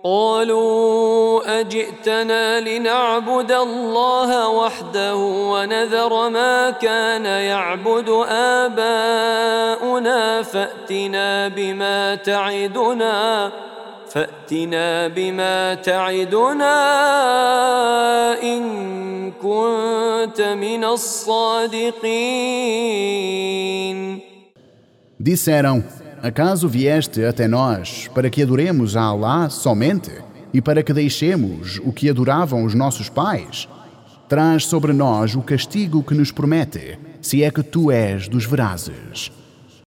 قالوا أجئتنا لنعبد الله وحده ونذر ما كان يعبد آباؤنا فأتنا بما تعدنا إن كنت من الصادقين. Disseram: acaso vieste até nós para que adoremos a Allah somente e para que deixemos o que adoravam os nossos pais? Traz sobre nós o castigo que nos promete, se é que tu és dos verazes.